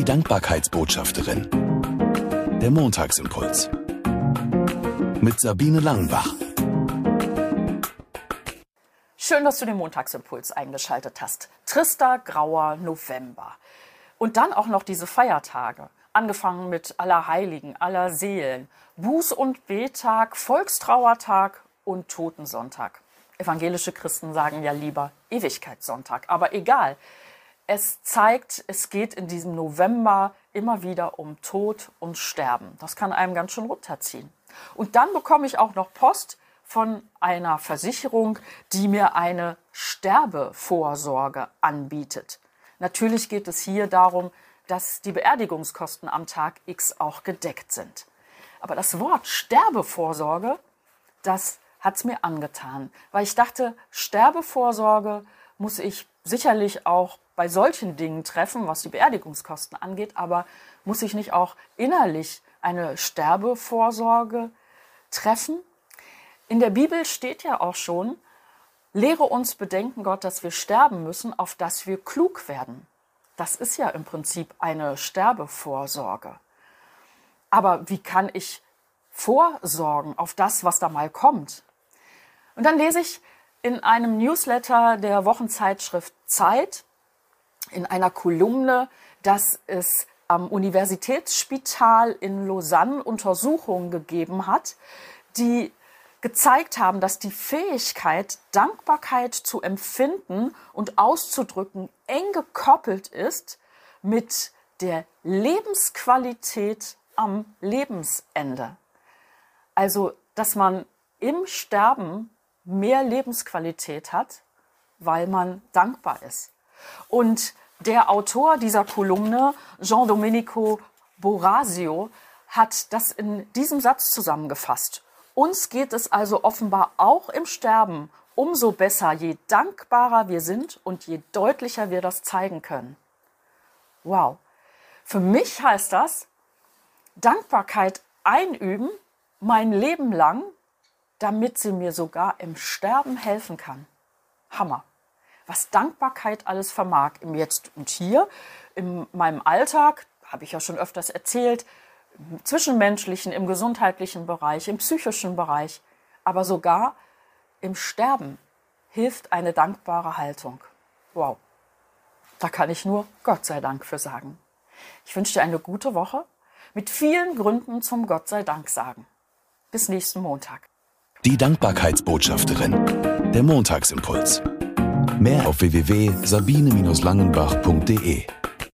Die Dankbarkeitsbotschafterin. Der Montagsimpuls. Mit Sabine Langenbach. Schön, dass du den Montagsimpuls eingeschaltet hast. Trister, grauer November. Und dann auch noch diese Feiertage. Angefangen mit Allerheiligen, Allerseelen, Buß- und Bettag, Volkstrauertag und Totensonntag. Evangelische Christen sagen ja lieber Ewigkeitssonntag. Aber egal. Es zeigt, es geht in diesem November immer wieder um Tod und Sterben. Das kann einem ganz schön runterziehen. Und dann bekomme ich auch noch Post von einer Versicherung, die mir eine Sterbevorsorge anbietet. Natürlich geht es hier darum, dass die Beerdigungskosten am Tag X auch gedeckt sind. Aber das Wort Sterbevorsorge, das hat es mir angetan, weil ich dachte, Sterbevorsorge muss ich sicherlich auch bei solchen Dingen treffen, was die Beerdigungskosten angeht, aber muss ich nicht auch innerlich eine Sterbevorsorge treffen? In der Bibel steht ja auch schon, lehre uns bedenken, Gott, dass wir sterben müssen, auf dass wir klug werden. Das ist ja im Prinzip eine Sterbevorsorge. Aber wie kann ich vorsorgen auf das, was da mal kommt? Und dann lese ich in einem Newsletter der Wochenzeitschrift Zeit, in einer Kolumne, dass es am Universitätsspital in Lausanne Untersuchungen gegeben hat, die gezeigt haben, dass die Fähigkeit, Dankbarkeit zu empfinden und auszudrücken, eng gekoppelt ist mit der Lebensqualität am Lebensende. Also, dass man im Sterben mehr Lebensqualität hat, weil man dankbar ist. Und der Autor dieser Kolumne, Gian-Domenico Borasio, hat das in diesem Satz zusammengefasst. Uns geht es also offenbar auch im Sterben umso besser, je dankbarer wir sind und je deutlicher wir das zeigen können. Wow. Für mich heißt das, Dankbarkeit einüben, mein Leben lang, damit sie mir sogar im Sterben helfen kann. Hammer. Was Dankbarkeit alles vermag, im Jetzt und Hier, in meinem Alltag, habe ich ja schon öfters erzählt, im zwischenmenschlichen, im gesundheitlichen Bereich, im psychischen Bereich, aber sogar im Sterben hilft eine dankbare Haltung. Wow, da kann ich nur Gott sei Dank für sagen. Ich wünsche dir eine gute Woche mit vielen Gründen zum Gott sei Dank sagen. Bis nächsten Montag. Die Dankbarkeitsbotschafterin. Der Montagsimpuls. Mehr auf www.sabine-langenbach.de